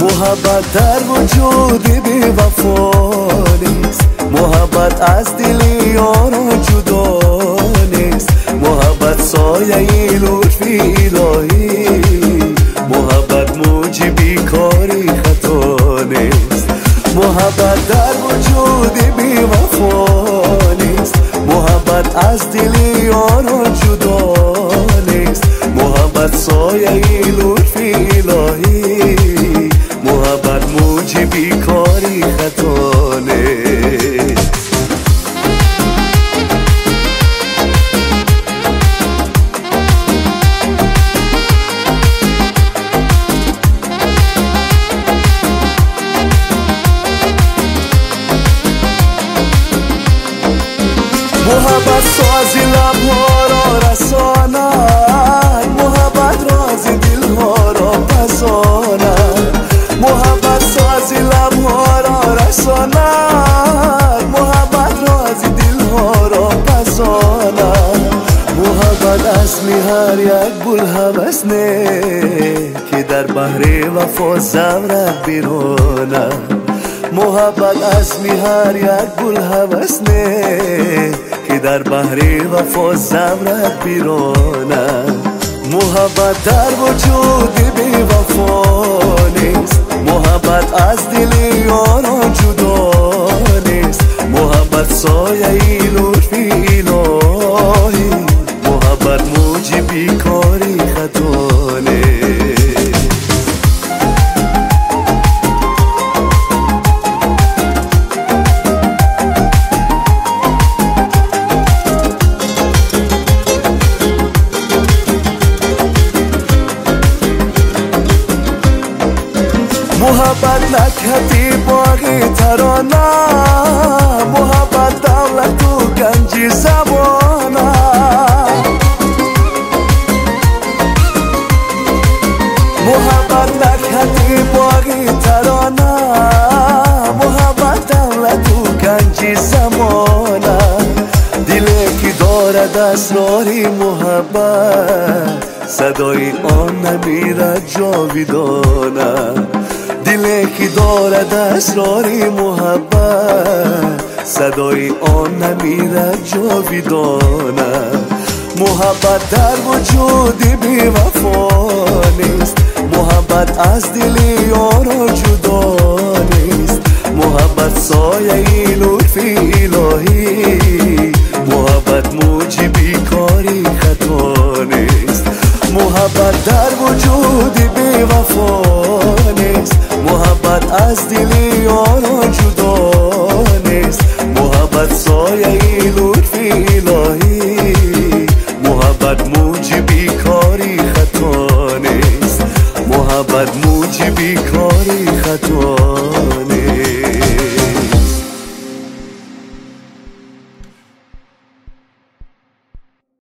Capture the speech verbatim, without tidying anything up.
محبت در وجود بی وفا نیست، محبت از دل یاران جدا نیست، محبت سایه لطفی الهی، محبت موجبی کاری خطا نیست. محبت در وجود بی وفا نیست، محبت از دل یاران جدا نیست، محبت سایه لطفی الهی، محبت موجبی کاری خطا نیست. محبت سازی لبها را رساند، محبت رازی دلها را پساند، محبت سازی لبها را رساند، محبت رازی دلها را پساند. محبت اصلی هر یک گل هوس نه که در بحر وفا زورق بیرونه، محبت اصلی هر یک گل هوس نه که در بحر وفا زورق بیرونه. محبت در وجود بی وفا نیست، محبت از دل یاران جدا نیست، محبت سایه لطفی الهی، محبت موجبی کاری خطا نیست. محبت نکهتی باقی ترانه، محبت دولت و گنجی زبانه، محبت نکهتی باقی ترانه، محبت دولت و گنجی زمانه. دلی که دارد اسراری محبت، صدای آن نمیرد جاویدانه. دلی که دارد اسراری محبت، صدای آن نمیرد جاویدانه. محبت در وجود بی وفا نیست، محبت از دل یاران جدا نیست، محبت سایه لطفی الهی، محبت موجبی کاری خطا نیست. محبت در وجود بی وفا نیست، محبت از دل یاران جدا نیست، محبت سایه لطفی الهی، محبت موجبی کاری خطا نیست، محبت موجبی کاری